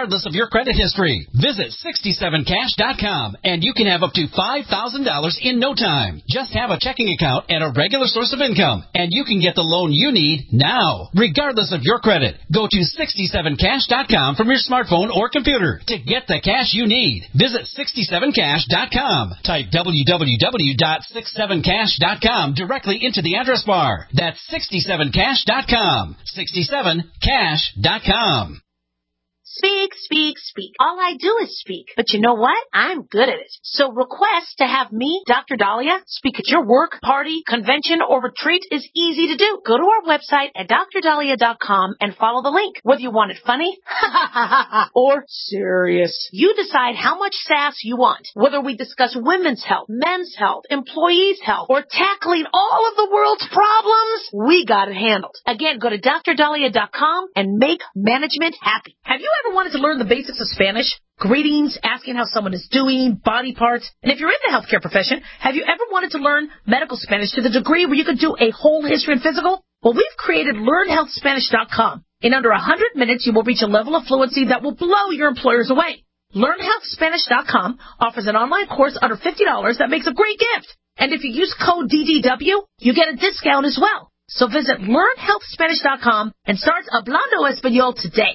regardless of your credit history. Visit 67cash.com and you can have up to $5,000 in no time. Just have a checking account and a regular source of income, and you can get the loan you need now, regardless of your credit. Go to 67cash.com from your smartphone or computer to get the cash you need. Visit 67cash.com. Type www.67cash.com directly into the address bar. That's 67cash.com. 67cash.com. Speak, speak, speak. All I do is speak. But you know what? I'm good at it. So request to have me, Dr. Dahlia, speak at your work, party, convention, or retreat is easy to do. Go to our website at drdahlia.com and follow the link. Whether you want it funny or serious, you decide how much sass you want. Whether we discuss women's health, men's health, employees' health, or tackling all of the world's problems, we got it handled. Again, go to drdahlia.com and make management happy. Have you ever wanted to learn the basics of Spanish? Greetings, asking how someone is doing, body parts. And if you're in the healthcare profession, have you ever wanted to learn medical Spanish to the degree where you could do a whole history and physical? Well, we've created LearnHealthSpanish.com. In under 100 minutes, you will reach a level of fluency that will blow your employers away. LearnHealthSpanish.com offers an online course under $50 that makes a great gift. And if you use code DDW, you get a discount as well. So visit LearnHealthSpanish.com and start Hablando Español today.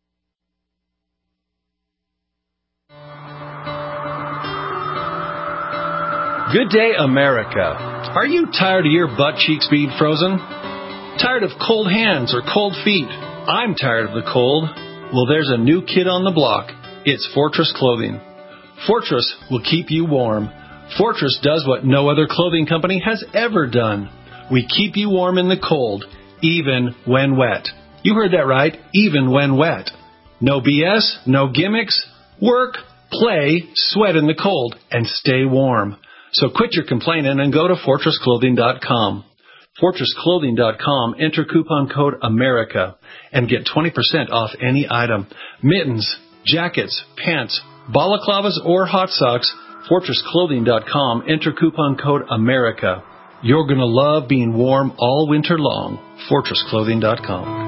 Good day, America. Are you tired of your butt cheeks being frozen? Tired of cold hands or cold feet? I'm tired of the cold. Well, there's a new kid on the block. It's Fortress Clothing. Fortress will keep you warm. Fortress does what no other clothing company has ever done. We keep you warm in the cold, even when wet. You heard that right, even when wet. No BS, no gimmicks. Work, play, sweat in the cold, and stay warm. So quit your complaining and go to FortressClothing.com. FortressClothing.com, enter coupon code AMERICA and get 20% off any item. Mittens, jackets, pants, balaclavas, or hot socks. FortressClothing.com, enter coupon code AMERICA. You're going to love being warm all winter long. FortressClothing.com.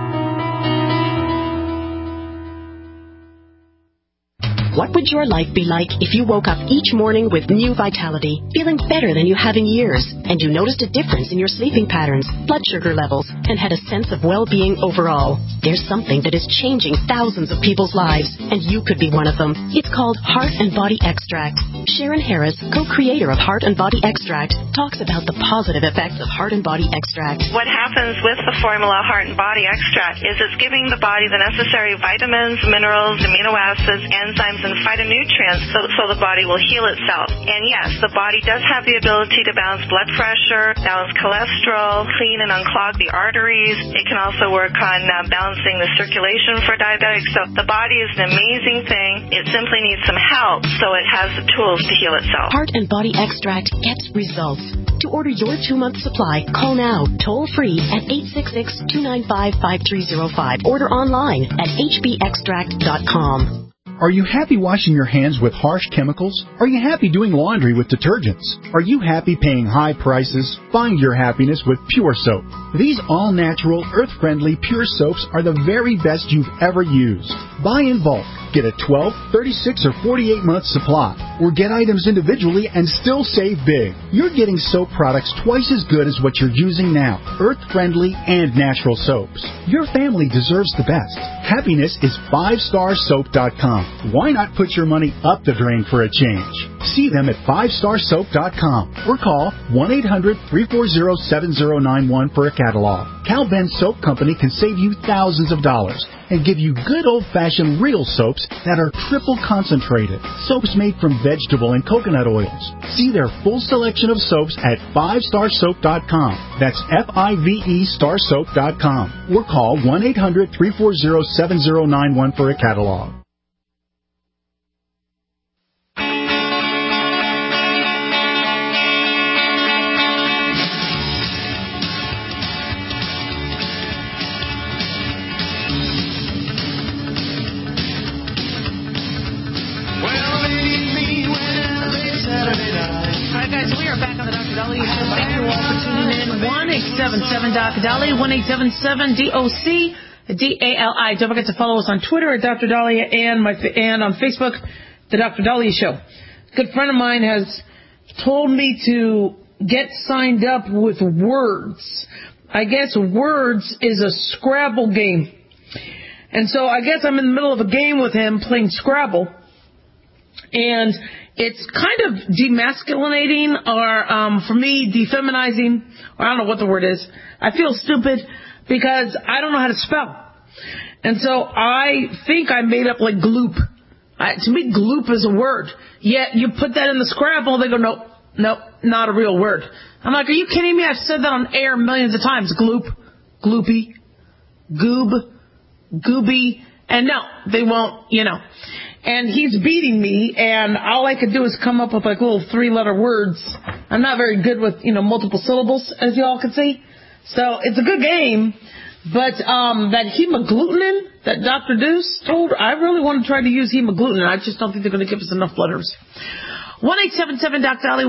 What would your life be like if you woke up each morning with new vitality, feeling better than you have in years, and you noticed a difference in your sleeping patterns, blood sugar levels, and had a sense of well-being overall? There's something that is changing thousands of people's lives, and you could be one of them. It's called Heart and Body Extract. Sharon Harris, co-creator of Heart and Body Extract, talks about the positive effects of Heart and Body Extract. What happens with the formula Heart and Body Extract is it's giving the body the necessary vitamins, minerals, amino acids, enzymes, and phytonutrients so the body will heal itself. And yes, the body does have the ability to balance blood pressure, balance cholesterol, clean and unclog the arteries. It can also work on balancing the circulation for diabetics. So the body is an amazing thing. It simply needs some help so it has the tools to heal itself. Heart and Body Extract gets results. To order your 2-month supply, call now, toll free at 866-295-5305. Order online at hbextract.com. Are you happy washing your hands with harsh chemicals? Are you happy doing laundry with detergents? Are you happy paying high prices? Find your happiness with Pure Soap. These all-natural, earth-friendly Pure Soaps are the very best you've ever used. Buy in bulk. Get a 12, 36, or 48-month supply. Or get items individually and still save big. You're getting soap products twice as good as what you're using now. Earth-friendly and natural soaps. Your family deserves the best. Happiness is 5starsoap.com. Why not put your money up the drain for a change? See them at 5starsoap.com or call 1-800-340-7091 for a catalog. Cal Ben Soap Company can save you thousands of dollars and give you good old-fashioned real soaps that are triple concentrated. Soaps made from vegetable and coconut oils. See their full selection of soaps at 5starsoap.com. That's F-I-V-E starsoap.com. Or call 1-800-340-7091 for a catalog. Thank you all for tuning in. 1-877-DOC-DOLLY, 1-877-DOC. DALI. Don't forget to follow us on Twitter at Dr. Dahlia and on Facebook, The Dr. Dahlia Show. A good friend of mine has told me to get signed up with Words. I guess Words is a Scrabble game. And so I guess I'm in the middle of a game with him playing Scrabble. And it's kind of demasculinating or, for me, defeminizing, or I don't know what the word is. I feel stupid because I don't know how to spell. And so I think I made up like gloop. To me, gloop is a word. Yet you put that in the Scrabble, they go, nope, not a real word. I'm like, are you kidding me? I've said that on air millions of times. Gloop, gloopy, goob, gooby. And no, they won't, And he's beating me, and all I could do is come up with like little 3-letter words. I'm not very good with, multiple syllables, as you all can see. So it's a good game, but that hemagglutinin that Dr. Deuce told, I really want to try to use hemagglutinin. I just don't think they're going to give us enough letters. 1-877-DOC-DALI,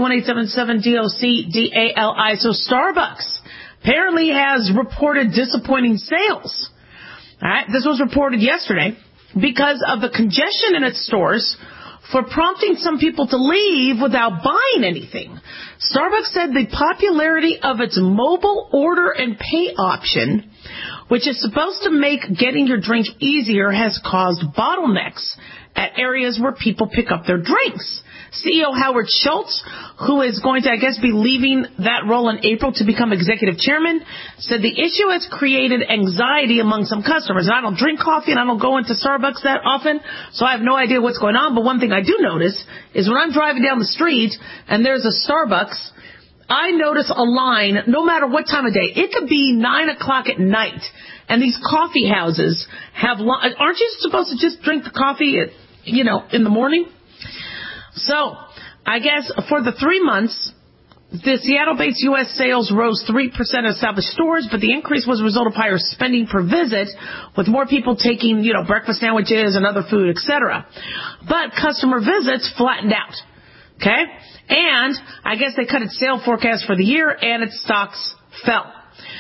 1-877-DOC-DALI. So Starbucks apparently has reported disappointing sales. All right, this was reported yesterday because of the congestion in its stores for prompting some people to leave without buying anything. Starbucks said the popularity of its mobile order and pay option, which is supposed to make getting your drink easier, has caused bottlenecks at areas where people pick up their drinks. CEO Howard Schultz, who is going to, I guess, be leaving that role in April to become executive chairman, said the issue has created anxiety among some customers. And I don't drink coffee and I don't go into Starbucks that often, so I have no idea what's going on. But one thing I do notice is when I'm driving down the street and there's a Starbucks, I notice a line no matter what time of day. It could be 9 o'clock at night, and these coffee houses have aren't you supposed to just drink the coffee at, in the morning? So, I guess for the 3 months, the Seattle-based U.S. sales rose 3% at established stores, but the increase was a result of higher spending per visit, with more people taking, breakfast sandwiches and other food, etc. But customer visits flattened out. Okay? And I guess they cut its sales forecast for the year, and its stocks fell.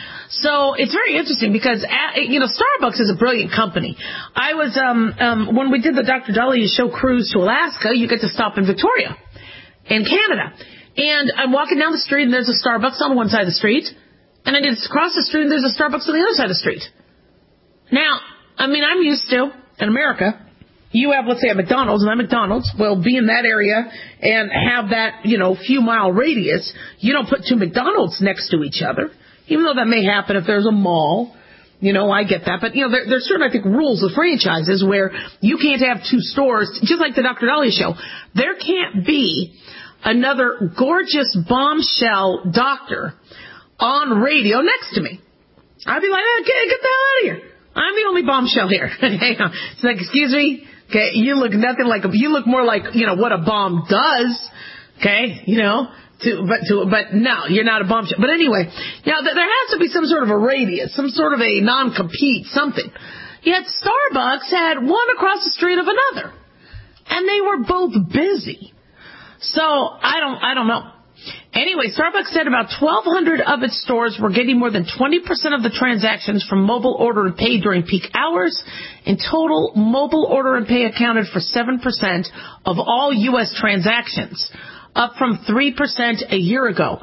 So it's very interesting because, Starbucks is a brilliant company. I was, when we did the Dr. Dahlia Show cruise to Alaska, you get to stop in Victoria in Canada. And I'm walking down the street and there's a Starbucks on one side of the street. And I just cross the street and there's a Starbucks on the other side of the street. Now, I'm used to, in America, you have, let's say, a McDonald's, and that McDonald's will be in that area and have that, few mile radius. You don't put two McDonald's next to each other. Even though that may happen if there's a mall, I get that. But, there's certain, I think, rules of franchises where you can't have two stores, just like the Dr. Dahlia Show. There can't be another gorgeous bombshell doctor on radio next to me. I'd be like, okay, get the hell out of here. I'm the only bombshell here. It's like, excuse me? Okay, you look nothing like you look more like, what a bomb does. Okay, but no, you're not a bombshell. But anyway, there has to be some sort of a radius, some sort of a non-compete, something. Yet Starbucks had one across the street of another, and they were both busy. So I don't know. Anyway, Starbucks said about 1,200 of its stores were getting more than 20% of the transactions from mobile order and pay during peak hours. In total, mobile order and pay accounted for 7% of all U.S. transactions, up from 3% a year ago.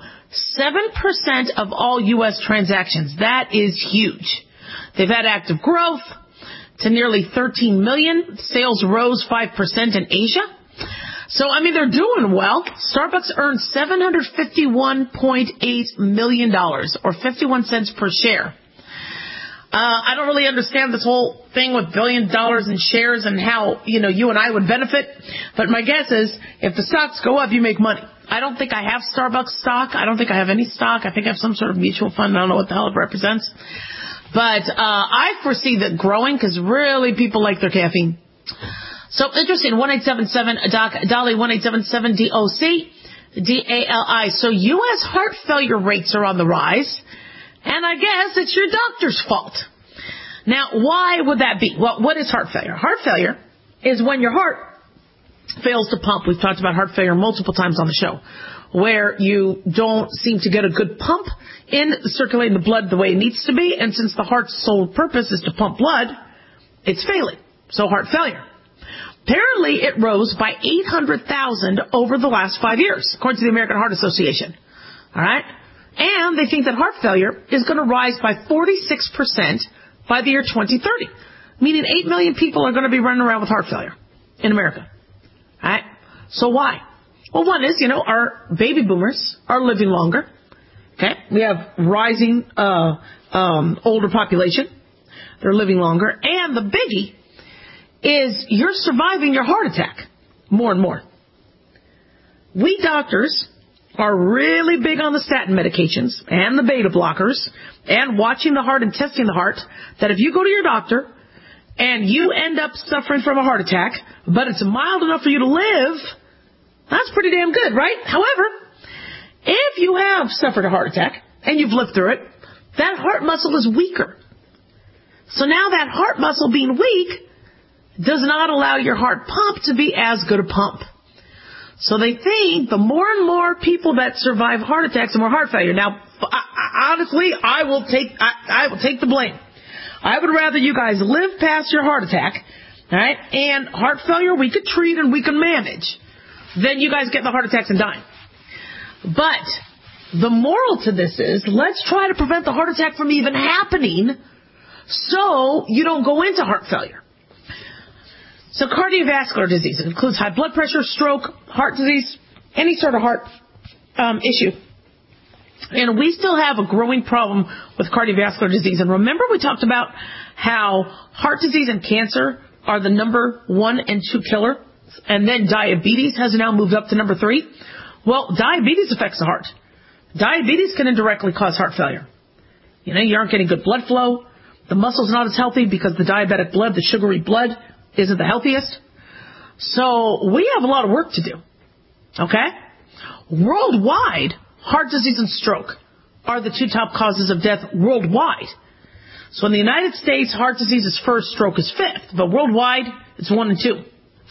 7% of all U.S. transactions. That is huge. They've had active growth to nearly 13 million. Sales rose 5% in Asia. So, they're doing well. Starbucks earned $751.8 million, or 51 cents per share. I don't really understand this whole thing with $1 billion in shares and how, you and I would benefit. But my guess is if the stocks go up, you make money. I don't think I have Starbucks stock. I don't think I have any stock. I think I have some sort of mutual fund. I don't know what the hell it represents. But I foresee that growing because really people like their caffeine. So interesting, 1-877-DOC-DALI, 1-877-DOC-DALI. So U.S. heart failure rates are on the rise, and I guess it's your doctor's fault. Now, why would that be? Well, what is heart failure? Heart failure is when your heart fails to pump. We've talked about heart failure multiple times on the show, where you don't seem to get a good pump in circulating the blood the way it needs to be. And since the heart's sole purpose is to pump blood, it's failing. So heart failure. Apparently, it rose by 800,000 over the last 5 years, according to the American Heart Association. All right? And they think that heart failure is going to rise by 46% by the year 2030, meaning 8 million people are going to be running around with heart failure in America. All right? So why? Well, one is, our baby boomers are living longer. Okay? We have rising older population. They're living longer. And the biggie is you're surviving your heart attack more and more. We doctors are really big on the statin medications and the beta blockers and watching the heart and testing the heart, that if you go to your doctor and you end up suffering from a heart attack, but it's mild enough for you to live, that's pretty damn good, right? However, if you have suffered a heart attack and you've lived through it, that heart muscle is weaker. So now that heart muscle being weak does not allow your heart pump to be as good a pump. So they think the more and more people that survive heart attacks, the more heart failure. Now, honestly, I will take the blame. I would rather you guys live past your heart attack, all right, and heart failure we could treat and we can manage, than you guys getting the heart attacks and dying. But the moral to this is, let's try to prevent the heart attack from even happening so you don't go into heart failure. So cardiovascular disease includes high blood pressure, stroke, heart disease, any sort of heart issue. And we still have a growing problem with cardiovascular disease. And remember we talked about how heart disease and cancer are the number 1 and 2 killer, and then diabetes has now moved up to number 3? Well, diabetes affects the heart. Diabetes can indirectly cause heart failure. You aren't getting good blood flow. The muscle's not as healthy because the diabetic blood, the sugary blood, isn't the healthiest. So we have a lot of work to do. Okay? Worldwide, heart disease and stroke are the 2 top causes of death worldwide. So in the United States, heart disease is 1st, stroke is 5th. But worldwide, it's 1 and 2.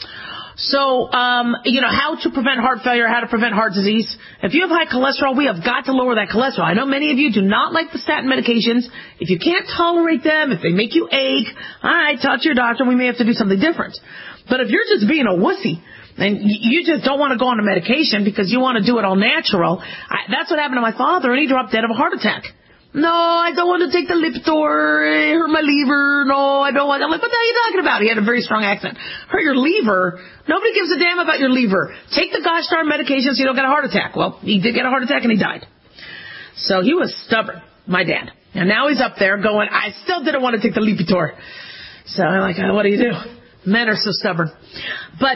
So, how to prevent heart failure, how to prevent heart disease. If you have high cholesterol, we have got to lower that cholesterol. I know many of you do not like the statin medications. If you can't tolerate them, if they make you ache, all right, talk to your doctor. We may have to do something different. But if you're just being a wussy and you just don't want to go on a medication because you want to do it all natural, that's what happened to my father, and he dropped dead of a heart attack. No, I don't want to take the Lipitor. It hurt my liver. No, I don't want. I'm like, what the hell are you talking about? He had a very strong accent. Hurt your liver? Nobody gives a damn about your liver. Take the gosh darn medication so you don't get a heart attack. Well, he did get a heart attack and he died. So he was stubborn, my dad. And now he's up there going, I still didn't want to take the Lipitor. So I'm like, what do you do? Men are so stubborn. But,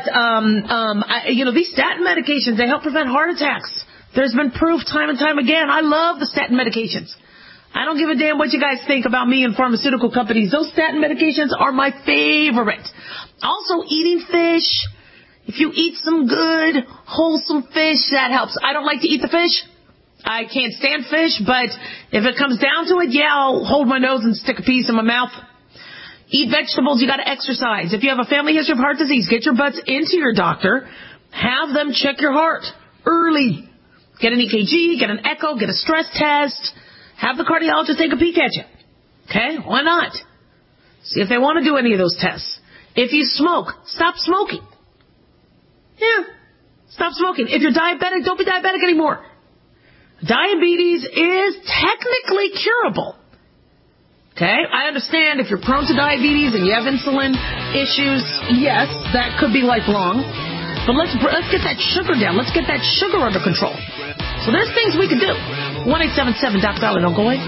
these statin medications, they help prevent heart attacks. There's been proof time and time again. I love the statin medications. I don't give a damn what you guys think about me and pharmaceutical companies. Those statin medications are my favorite. Also, eating fish. If you eat some good, wholesome fish, that helps. I don't like to eat the fish. I can't stand fish, but if it comes down to it, yeah, I'll hold my nose and stick a piece in my mouth. Eat vegetables. You got to exercise. If you have a family history of heart disease, get your butts into your doctor. Have them check your heart early. Get an EKG, get an echo, get a stress test. Have the cardiologist take a peek at you. Okay? Why not? See if they want to do any of those tests. If you smoke, stop smoking. Yeah. Stop smoking. If you're diabetic, don't be diabetic anymore. Diabetes is technically curable. Okay? I understand if you're prone to diabetes and you have insulin issues, yes, that could be lifelong. But let's get that sugar down. Let's get that sugar under control. So there's things we could do. 1-877-DOC-DOLLAR. Don't go away.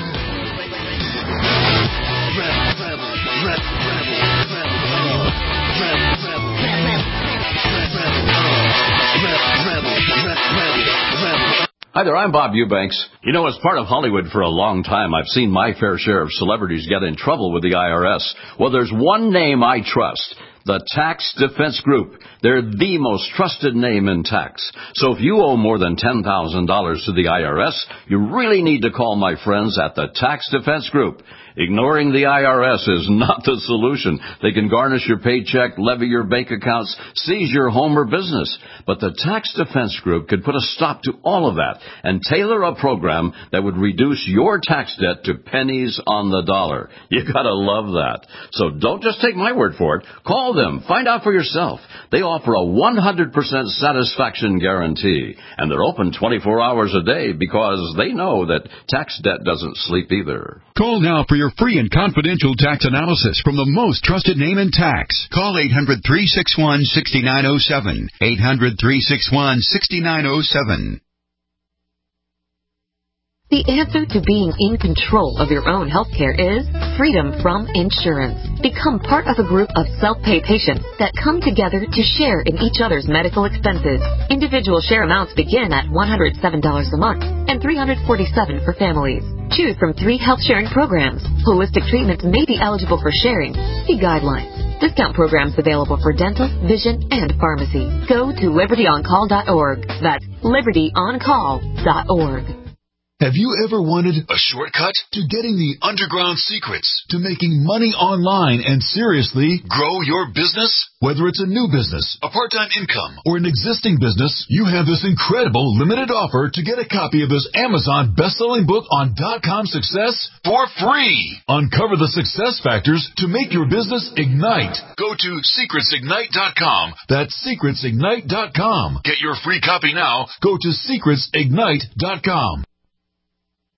Hi there, I'm Bob Eubanks. As part of Hollywood for a long time, I've seen my fair share of celebrities get in trouble with the IRS. Well, there's one name I trust. The Tax Defense Group. They're the most trusted name in tax. So if you owe more than $10,000 to the IRS, you really need to call my friends at the Tax Defense Group. Ignoring the IRS is not the solution. They can garnish your paycheck, levy your bank accounts, seize your home or business. But the Tax Defense Group could put a stop to all of that and tailor a program that would reduce your tax debt to pennies on the dollar. You gotta love that. So don't just take my word for it. Call them. Find out for yourself. They offer a 100% satisfaction guarantee. And they're open 24 hours a day because they know that tax debt doesn't sleep either. Call now for your free and confidential tax analysis from the most trusted name in tax. Call 800-361-6907. 800-361-6907. The answer to being in control of your own health care is freedom from insurance. Become part of a group of self-pay patients that come together to share in each other's medical expenses. Individual share amounts begin at $107 a month and $347 for families. Choose from 3 health sharing programs. Holistic treatments may be eligible for sharing. See guidelines. Discount programs available for dental, vision, and pharmacy. Go to libertyoncall.org. That's libertyoncall.org. Have you ever wanted a shortcut to getting the underground secrets to making money online and seriously grow your business? Whether it's a new business, a part-time income, or an existing business, you have this incredible limited offer to get a copy of this Amazon best-selling book on .com success for free. Uncover the success factors to make your business ignite. Go to secretsignite.com. That's secretsignite.com. Get your free copy now. Go to secretsignite.com.